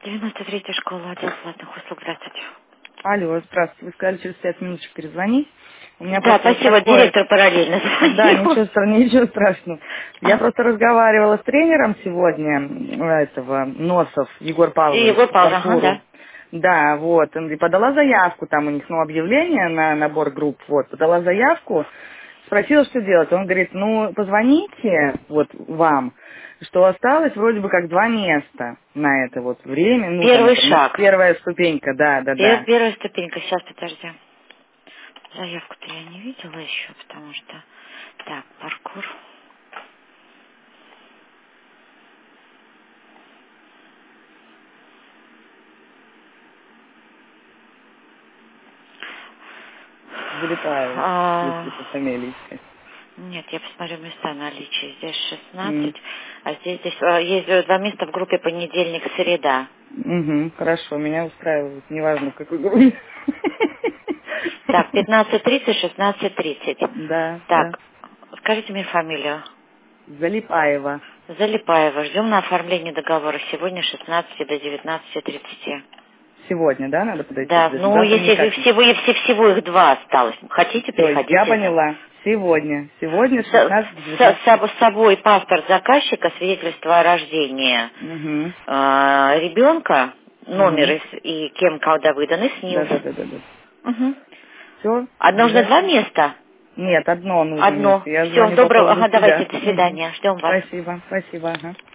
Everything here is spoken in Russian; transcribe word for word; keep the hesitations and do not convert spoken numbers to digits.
девяносто третья школа, отдел платных услуг. Здравствуйте. Алло, здравствуйте. Вы сказали через пять минуточек перезвонить. У меня Да, просто вот спасибо. такое... Директор параллельно Да, звонил. ничего, стра- ничего страшного. Я А, просто разговаривала с тренером сегодня м, этого Носов Егор и Павлович Егор по Павлович, ага, паркуру. да. Да, вот, он и подала заявку, там у них, ну, объявление на набор групп, вот, подала заявку, спросила, что делать. Он говорит, ну, позвоните, вот, вам, что осталось вроде бы как два места на это вот время, ну, там, Первый это, ну, шаг. первая ступенька, да, да, Пер- да. первая ступенька. Сейчас, подожди. Заявку-то я не видела еще, потому что... Так, паркур. Залетаю, А, если по фамилии искать. нет, я посмотрю места наличия. Здесь М, шестнадцать, а здесь, здесь а, есть э, два места в группе понедельник-среда. мгм, хорошо, меня устраивает, неважно в какой группе. Так, пятнадцать тридцать, шестнадцать тридцать. Да, да. Так, скажите мне фамилию. Залипаева. Залипаева. Ждем на оформление договора сегодня с шестнадцати до девятнадцати тридцати. Сегодня, да, надо подойти Да, обязательно? ну Завтра если никак не. всего и все всего их два осталось. Хотите, Все, я приходите. поняла. Сегодня. Сегодня с С, шестнадцати до с- с- девятнадцати. с собой паспорт заказчика, свидетельство о рождении Угу. э, ребенка, номер Угу. и, с- и кем, когда выдан, и Да, СНИЛС. да, да, да, да. Угу. Все, А нужно два обязательно. места? Нет, одно нужно Одно. место. Я Все, звоню по доброго. поводу Ага, давайте, себя. до Мгм. свидания. Ждем вас. Спасибо, спасибо, ага.